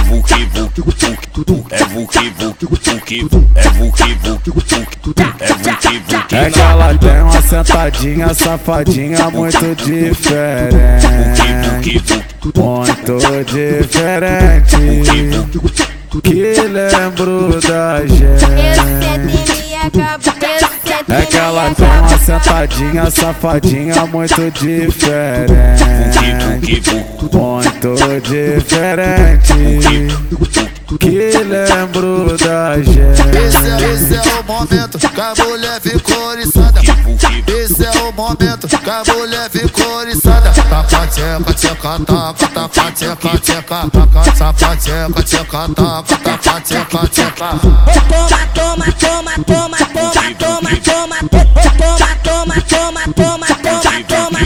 vuki vuki vuki, é vuki vuki vuki, é vuki vuki vuki, é vuki vuki. É que ela tem uma sentadinha safadinha muito diferente, muito diferente, que lembro da gente. É que ela tem uma sentadinha safadinha muito diferente, muito diferente, que lembro da gente. Esse é o momento que a mulher ficou oriçada. Esse é o momento que a mulher ficou oriçada. Taca, tcheca, tcheca, taca, taca, tcheca, tcheca, taca, taca, tcheca, tcheca, taca, taca, tcheca, tcheca. Toma, toma, toma, toma, toma, toma, toma, toma, toma, toma, toma, toma, toma,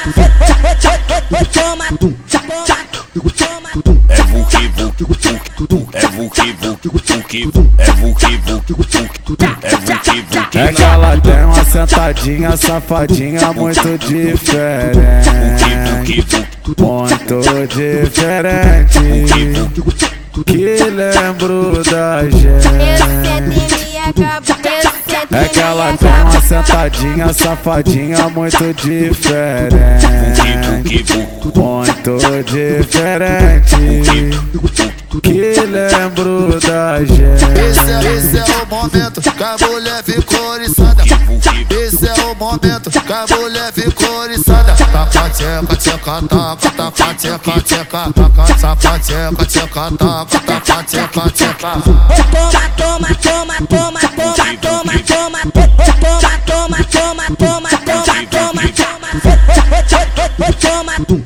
é vuki vuki vuki, é vuki vuki vuki, é vuki vuki vuki, é vuki vuki. É que ela tem uma sentadinha safadinha muito diferente, muito diferente, que lembro da gente. É que ela tem uma sentadinha safadinha muito diferente, muito diferente, que lembro da gente. Esse é o momento que a mulher ficou oriçada. Esse é o momento que a mulher ficou oriçada. Taca, tcheca, tcheca, taca, taca, tcheca, tcheca, taca, taca, tcheca, tcheca, taca, taca, tcheca, tcheca. Toma, toma, toma, toma, toma, toma, toma, toma, toma, toma, toma, toma, toma, toma, toma, toma,